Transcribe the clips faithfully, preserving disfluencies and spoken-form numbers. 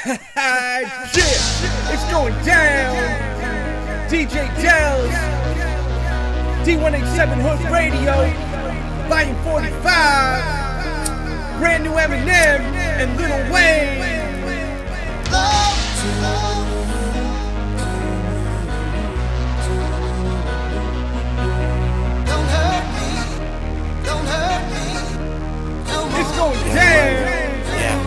Yeah, it's going down. D J Dells, D one eighty-seven Hood Radio, Volume forty-five, brand new Eminem and Lil Wayne. Don't hurt me, don't hurt me, don't It's going down. Yeah.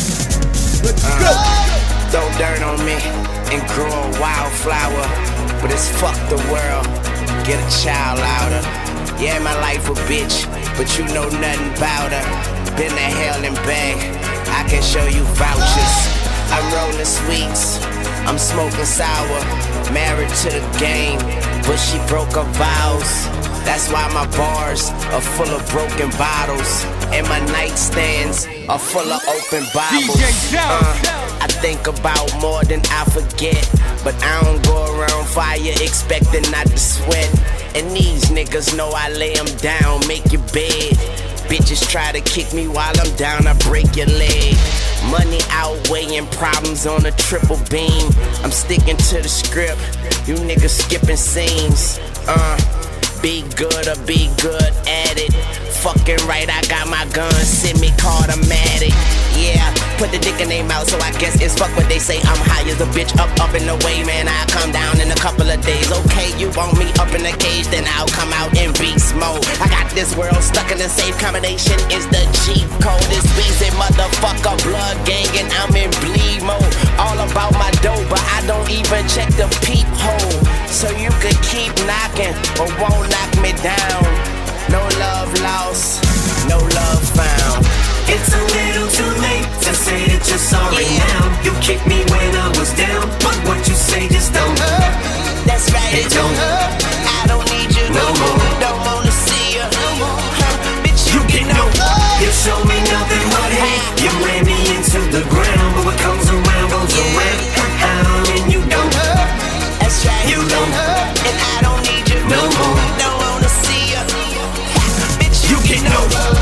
Let's Uh, go. Throw dirt on me and grow a wildflower, but it's fuck the world. Get a child louder. Yeah, my life a bitch, but you know nothing about her. Been to hell and back. I can show you vouchers. I'm rolling sweets. I'm smoking sour. Married to the game, but she broke her vows. That's why my bars are full of broken bottles, and my nightstands are full of open Bibles. Uh, I think about more than I forget, but I don't go around fire expecting not to sweat. And these niggas know I lay them down, make your bed. Bitches try to kick me while I'm down, I break your leg. Money outweighing problems on a triple beam. I'm sticking to the script, you niggas skipping scenes. Uh, be good or be good at it. Fucking right, I got my gun, semi-automatic. Yeah, put the dick in their mouth, so I guess it's fuck what they say. I'm high as a bitch, up, up in the way, man. I'll come down in a couple of days. Okay, you want me up in the cage, then I'll come out in beast mode. I got this world stuck in a safe combination. Is the cheat code? It's Weezy, motherfucker, blood gang, and I'm in bleed mode. All about my dough, but I don't even check the peephole. So you could keep knocking, but won't knock me down. No love lost, no love found. It's a little too late to say that you're sorry Yeah. now. You kicked me when I was down, but what you say just don't hurt me. That's right, It don't hurt me. I don't need you No more. Don't wanna see you no more. Huh, bitch, you, You get get no no love. You show me nothing but hate. You ran me into the ground, but what comes around goes Yeah. around. And you don't hurt me. That's right, You don't hurt me. and I don't need you No more. Don't wanna see you. Bitch, You get no love.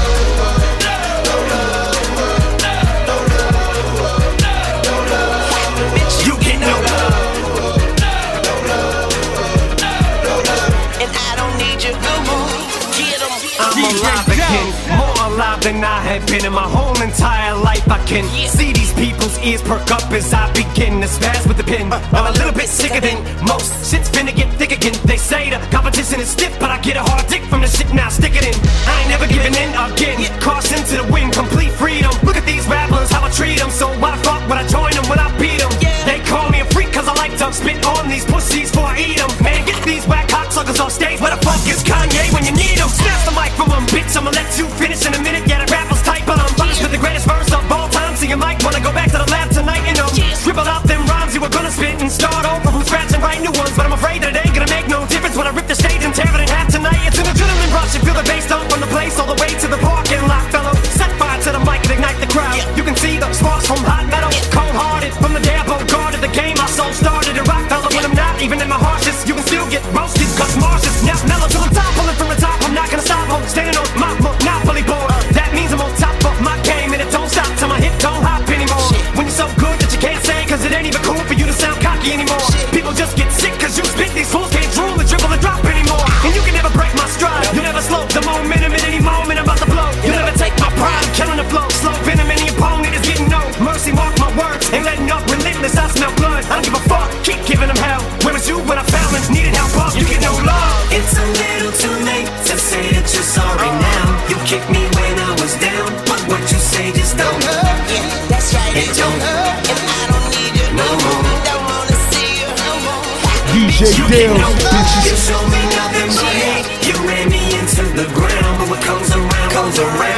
bitch, You get no love. and I don't need you no more. Get 'em. I'm alive again, more alive than I have been in my whole entire life. I can see these people's ears perk up as I begin to spaz with the pen. I'm a little bit sicker than most. Shit's finna get thick again. They say the competition is stiff, but I get a hard dick from the shit now. Stick it in. I ain't never giving in again. Caution to the wind, complete freedom. Look at these rappers, how I treat them. So why the fuck would I join them when I beat them? They call me a freak cause I like to spit on these pussies before I eat them. Man, get these whack cocksuckers off stage. Where the fuck is Kanye when you need him? Snatch the mic from him, bitch. I'ma let you finish in a minute. Yeah, the rapper's tight, but I'm finished with the greatest verse of all time. So you might wanna go back to the lab tonight and um, scribble out them rhymes you were gonna spit and start over from scratch and write new ones. But I'm afraid that it ain't gonna make no difference when I rip the stage and tear it in half tonight. It's an adrenaline rush. You feel the bass dump from the place all the way to the parking lot, fellow. Set fire to the mic and ignite the crowd. You can see the sparks from hot metal, cold-hearted from the day I guarded the game. My soul started to rock, fellow. When I'm not even in my harshest, you can still get roasted. Cause Mars is now mellow till I'm top, pulling from the top. I'm not gonna stop, I'm standing on my monopoly board. That means I'm on top of my game and it don't stop till my hip don't hop anymore. When you're so good that you can't say, cause it ain't even cool for you to sound cocky anymore. People just get sick cause you spit, these fools can't drool and dribble and drop anymore. And you can never break my stride, you never slow the momentum at any moment I'm about to blow. You never take my pride, killing the flow, slow venom, any opponent is getting no mercy. Mark my words, ain't letting up, relentless, I smell blood. I don't give a fuck, keep giving them hell. Where was you when I found and needed help up? You get no love. It's a little too late to say that you're sorry now. You kicked me when I was down, but what you say just don't hurt. Yeah, that's right, It don't hurt. and I don't need you No more. Don't wanna see you no more. D J You get no Dells, love. You bitches. show me nothing but hate. You ran me into the ground, but what comes around comes around.